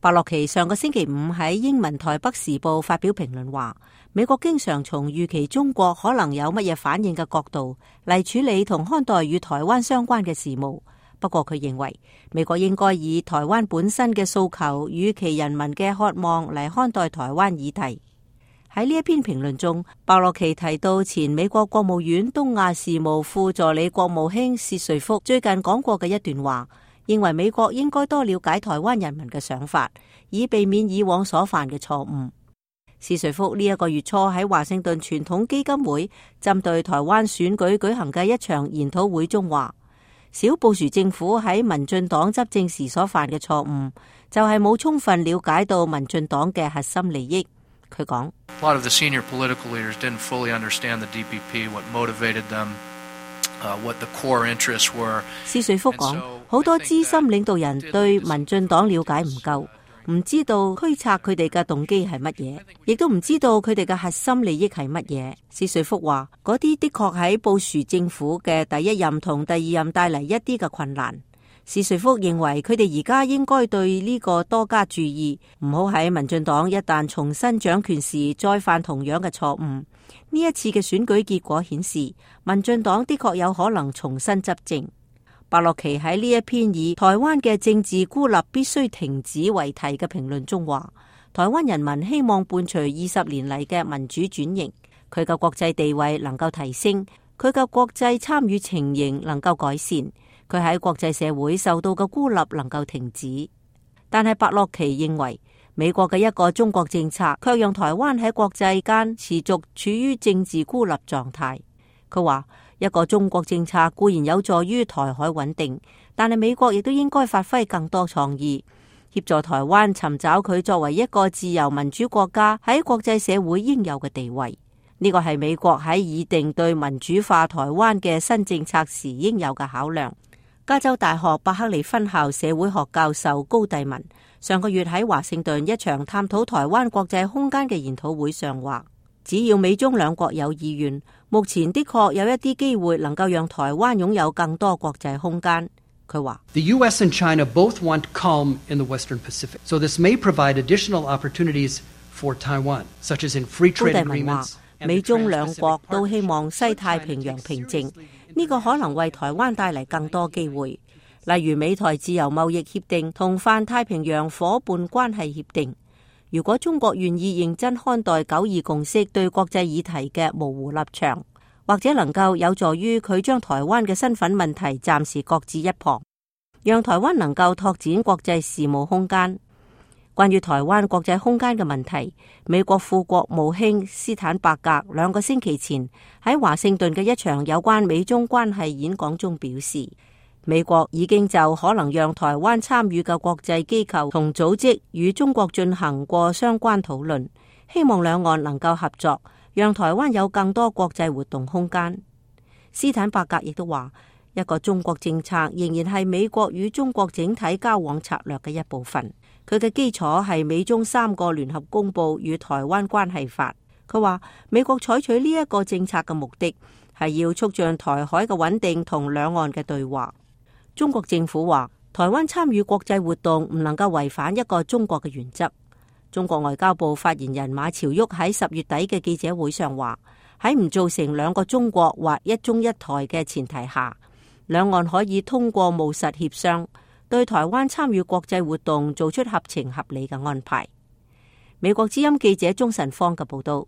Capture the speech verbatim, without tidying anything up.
白洛奇上個星期五喺英文台北時報發表評論話，美國經常從預期中國可能有乜嘢反應嘅角度嚟處理同看待與台灣相關嘅事務。不過佢認為，美國應該以台灣本身嘅訴求與其人民嘅渴望嚟看待台灣議題。喺呢一篇評論中，白洛奇提到前美國國務院東亞事務副助理國務卿薛瑞福最近講過嘅一段話，認為美國應該多了解台灣人民嘅想法，以避免以往所犯嘅錯誤。薛瑞福呢一個月初喺華盛頓傳統基金會針對台灣選舉舉行嘅一場研討會中話，小布殊政府喺民進黨執政時所犯嘅錯誤，就係冇充分了解到民進黨嘅核心利益。佢講， A lot of the senior political leaders didn't fully understand the D P P, what motivated them, uh, what the core interests were. 薛瑞福講，好多資深領導人對民進黨了解唔夠，唔知道驅策佢哋嘅動機係乜嘢，亦都唔知道佢哋嘅核心利益係乜嘢。薛瑞福話，嗰啲的確喺布殊政府嘅第一任同第二任帶嚟一啲嘅困難。薛瑞福認為佢哋而家應該對呢個多加注意，唔好喺民進黨一旦重新掌權時再犯同樣嘅錯誤。呢一次嘅選舉結果顯示，民進黨的確有可能重新執政。白洛奇喺呢一篇以台灣嘅政治孤立必須停止為題嘅評論中話，台灣人民希望伴隨二十年嚟嘅民主轉型，佢嘅國際地位能夠提升，佢嘅國際參與情形能夠改善，佢喺國際社會受到嘅孤立能夠停止。但係白洛奇認為，美國嘅一個中國政策卻讓台灣喺國際間持續處於政治孤立狀態。佢話，一個中國政策固然有助於台海穩定，但係美國亦都應該發揮更多創意，協助台灣尋找佢作為一個自由民主國家喺國際社會應有嘅地位。呢個係美國喺擬定對民主化台灣嘅新政策時應有嘅考量。加州大學伯克利分校社會學教授高蒂文上個月喺華盛頓一場探討台灣國際空間嘅研討會上話，只要美中兩國有意願，目前的確有一啲機會能夠讓台灣擁有更多國際空間。佢話 The U S and China both want calm in the Western Pacific, so this may provide additional opportunities for Taiwan, such as in free trade agreements. 美中兩國都希望西太平洋平靜，呢個可能為台灣帶嚟更多機會，例如美台自由貿易協定同泛太平洋夥伴關係協定。如果中國願意認真看待九二共識對國際議題嘅模糊立場，或者能夠有助於佢將台灣嘅身份問題暫時擱置一旁，讓台灣能夠拓展國際事務空間。關於台灣國際空間嘅問題，美國副國務卿斯坦伯格兩個星期前喺華盛頓嘅一場有關美中關係演講中表示，美國已經就可能讓台灣參與嘅國際機構同組織與中國進行過相關討論，希望兩岸能夠合作，讓台灣有更多國際活動空間。斯坦伯格亦都話，一個中國政策仍然係美國與中國整體交往策略嘅一部分。佢嘅基礎係美中三個聯合公報與台灣關係法。佢話美國採取呢一個政策嘅目的係要促進台海嘅穩定同兩岸嘅對話。中國政府話台灣參與國際活動唔能夠違反一個中國嘅原則。中國外交部發言人馬朝旭喺十月底嘅記者會上話，喺唔造成兩個中國或一中一台嘅前提下，兩岸可以通過務實協商，對台灣參與國際活動做出合情合理嘅安排。美國之音記者鍾晨芳嘅報道。